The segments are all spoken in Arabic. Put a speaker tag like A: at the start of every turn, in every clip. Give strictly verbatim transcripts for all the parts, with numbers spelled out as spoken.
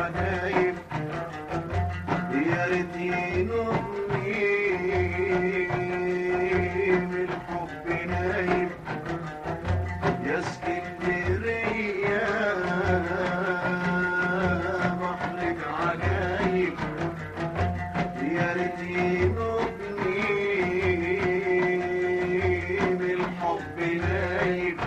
A: عجايب يا ريت ينوبني من الحب نايم يا اسكندرية بحرك عجايب يا ريت ينوبني من الحب نايم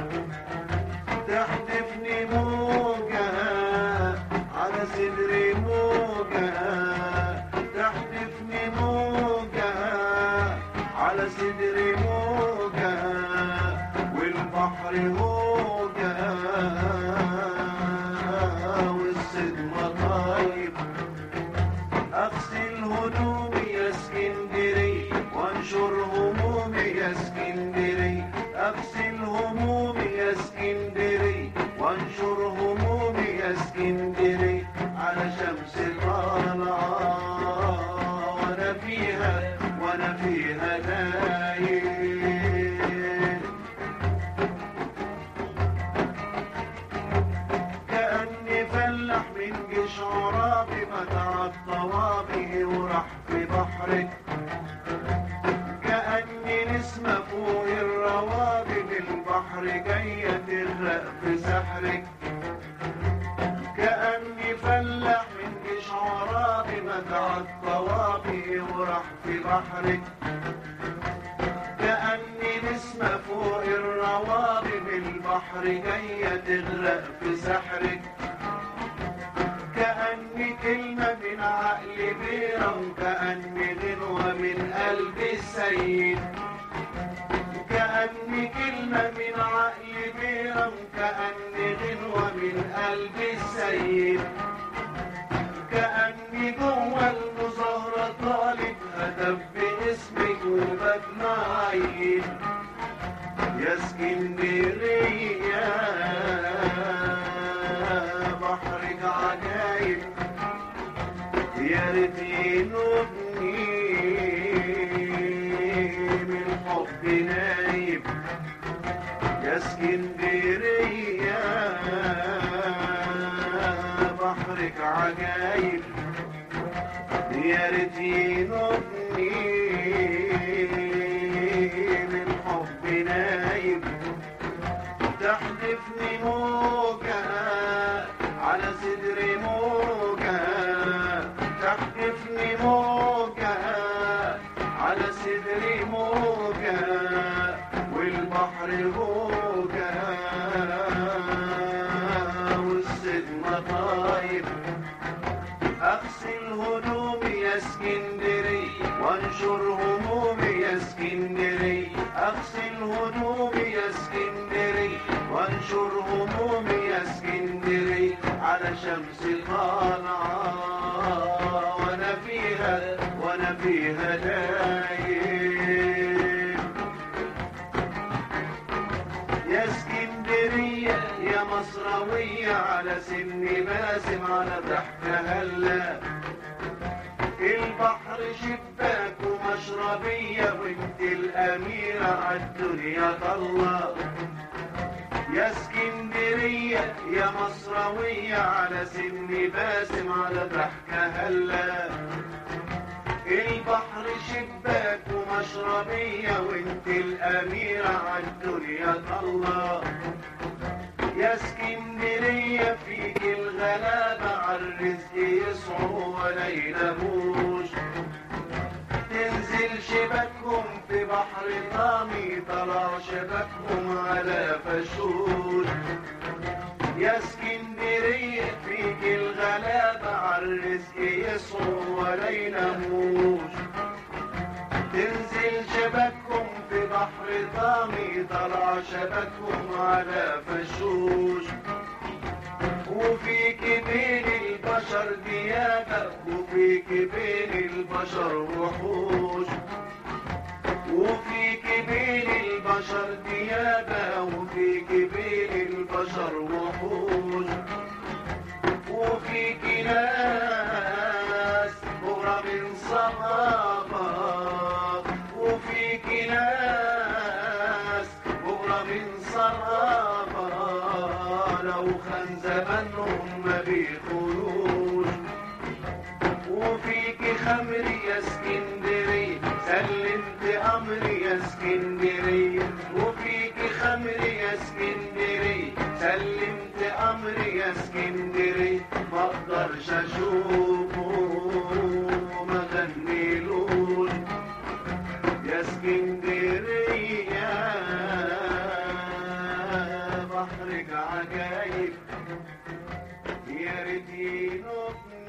A: تحدفني موجة على صدري موجة تحدفني موجة على صدري موجة والبحر موجة والصدمة طايب اغسل هدومي يا اسكندري وانشر همومي يا اسكندري اغسل همومي يا اسكندري وانشر همومي يا اسكندري على شمس طالعة وانا فيها وانا فيها دايم كأني فلاح من جيش عرابي متع الطوابي وراح في بحرك كأني نسمة فوق الروابي بالبحر جاية تغرق في سحرك كأني فلاح من جيش عرابي متع الطوابي وراح في بحرك كأني نسمة فوق الروابي بالبحر جاية تغرق في سحرك كأني كلمة من عقل بيرة وكأني غنوة من قلب السيد كأني كلمة من عقل بيرة وكأني غنوة من قلب السيد كأني جوه المظاهرة طالب هتف باسمك وبدمع عيد يا اسكندرية بحرك عجايب يا ريت ينوبني من الحب نايب يا اسكندرية بحرك عجايب يا ريت ينوبني من الحب نايب تحدفني موجة على صدري موجة تحدفني موجة على صدري موجة والبحر موجة والصدمة طايب اغسل هدومي يا اسكندري وانشر همومي يا اسكندري اغسل هدومي يا اسكندري وانشر همومي يا اسكندري على شمس طالعة وانا فيها وانا فيها دايم يا اسكندرية يا مصراوية على سن باسم على ضحكة هلا البحر شباك ومشربية وانت الأميرة عالدنيا طلة يا اسكندرية يا مصراوية على سن باسم على ضحكة هلا البحر شباك ومشربية وانت الأميرة عالدنيا طلة يا اسكندرية فيك الغلابة عالرزق يسعوا ولا يناموش تنزل شبكهم في بحر طامي طلع شبكهم على فشوش يا اسكندرية فيك الغلابة عالرزق يسعوا ولا يناموش تنزل شبكهم في بحر طامي طلع شبكهم على فشوش وفيك بين البشر ديابة وفيك بين البشر وحوش وفيك بين البشر ديابة وفيك بين البشر وحوش وفيك ناس بغرة من صحابة وفيك ناس بغرة من صحابة لو خان زمانهم ما بيخونوش امري يا اسكندري ما اقدرش اشوفه ما غنيلون يا اسكندري يا بحرك عجايب يا ريت ينوبنا